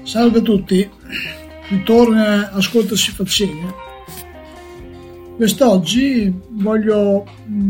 Salve a tutti, ritorna Ascolta si faccene. Quest'oggi voglio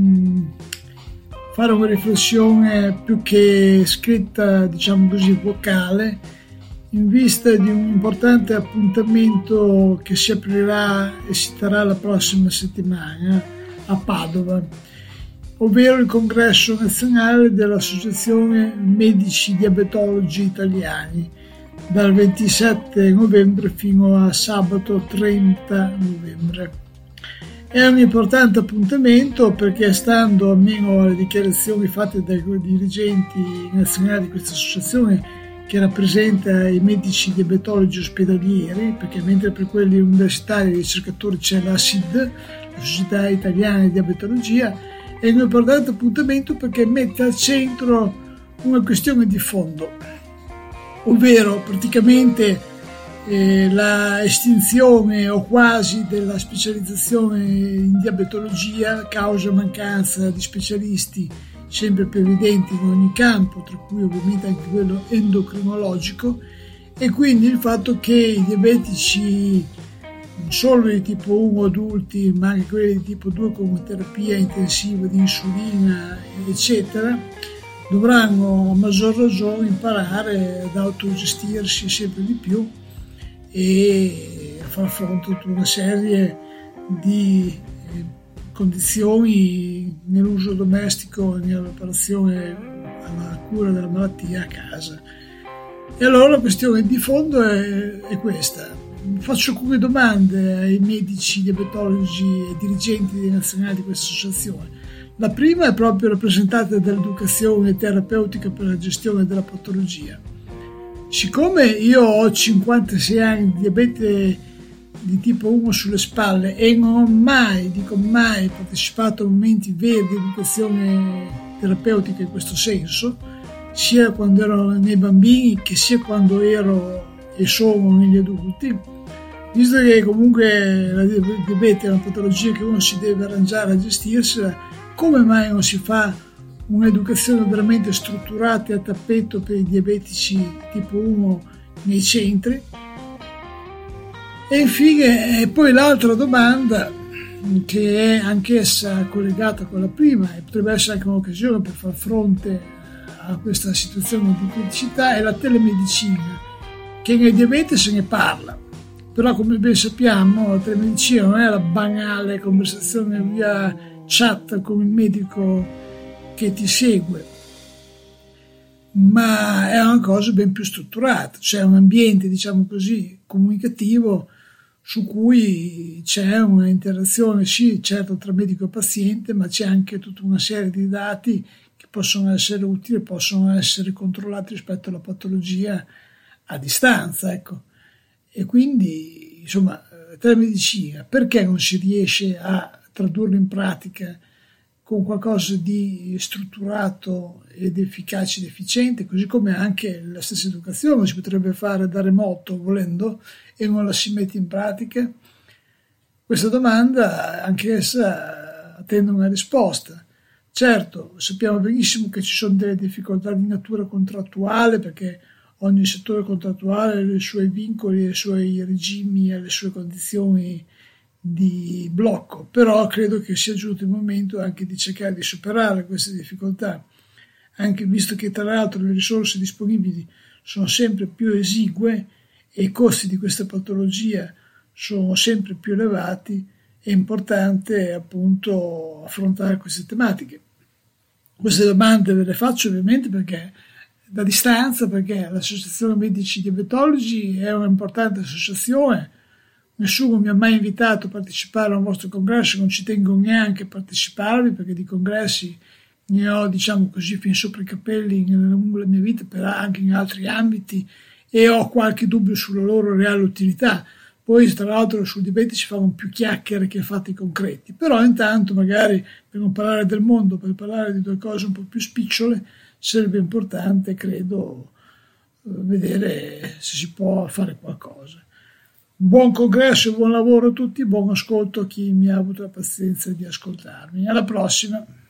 fare una riflessione più che scritta, diciamo così, vocale, in vista di un importante appuntamento che si aprirà e si terrà la prossima settimana a Padova, ovvero il congresso nazionale dell'Associazione Medici Diabetologi Italiani, dal 27 novembre fino a sabato 30 novembre. È un importante appuntamento perché, stando almeno alle dichiarazioni fatte dai dirigenti nazionali di questa associazione, che rappresenta i medici diabetologi ospedalieri, perché mentre per quelli universitari e ricercatori c'è la SID, la Società Italiana di Diabetologia, è un importante appuntamento perché mette al centro una questione di fondo, ovvero praticamente la estinzione o quasi della specializzazione in diabetologia causa mancanza di specialisti sempre più evidenti in ogni campo, tra cui ovviamente anche quello endocrinologico, e quindi il fatto che i diabetici, non solo di tipo 1 adulti, ma anche quelli di tipo 2 con terapia intensiva di insulina, eccetera, dovranno a maggior ragione imparare ad autogestirsi sempre di più e a far fronte a tutta una serie di condizioni nell'uso domestico e nella preparazione alla cura della malattia a casa. E allora la questione di fondo è questa. Faccio alcune domande ai medici diabetologi e dirigenti nazionali di questa associazione. La prima è proprio rappresentata dall'educazione terapeutica per la gestione della patologia. Siccome io ho 56 anni di diabete di tipo 1 sulle spalle e non ho mai partecipato a momenti veri di educazione terapeutica in questo senso, sia quando ero nei bambini che sia quando ero e sono negli adulti, visto che comunque la diabete è una patologia che uno si deve arrangiare a gestirsela, come mai non si fa un'educazione veramente strutturata e a tappeto per i diabetici tipo 1 nei centri? E infine, poi l'altra domanda, che è anch'essa collegata con la prima e potrebbe essere anche un'occasione per far fronte a questa situazione di criticità, è la telemedicina, che nel diabete se ne parla, però come ben sappiamo la telemedicina non è la banale conversazione via chat con il medico che ti segue, ma è una cosa ben più strutturata, c'è un ambiente, diciamo così, comunicativo su cui c'è una interazione, sì, certo, tra medico e paziente, ma c'è anche tutta una serie di dati che possono essere utili, possono essere controllati rispetto alla patologia a distanza, ecco. E quindi, insomma, telemedicina, perché non si riesce a tradurlo in pratica con qualcosa di strutturato ed efficace ed efficiente, così come anche la stessa educazione si potrebbe fare da remoto volendo e non la si mette in pratica? Questa domanda anche essa attende una risposta. Certo, sappiamo benissimo che ci sono delle difficoltà di natura contrattuale, perché ogni settore contrattuale ha i suoi vincoli, i suoi regimi e le sue condizioni di blocco, però credo che sia giunto il momento anche di cercare di superare queste difficoltà, anche visto che tra l'altro le risorse disponibili sono sempre più esigue e i costi di questa patologia sono sempre più elevati. È importante appunto affrontare queste tematiche. Queste domande ve le faccio ovviamente perché da distanza, perché l'Associazione Medici Diabetologi è un'importante associazione. Nessuno mi ha mai invitato a partecipare a un vostro congresso, non ci tengo neanche a parteciparvi perché di congressi ne ho, diciamo così, fin sopra i capelli nella mia vita, però anche in altri ambiti, e ho qualche dubbio sulla loro reale utilità. Poi tra l'altro sul diabete si fanno più chiacchiere che fatti concreti, però intanto magari per non parlare del mondo, per parlare di due cose un po' più spicciole, sarebbe importante, credo, vedere se si può fare qualcosa. Buon congresso e buon lavoro a tutti, buon ascolto a chi mi ha avuto la pazienza di ascoltarmi. Alla prossima!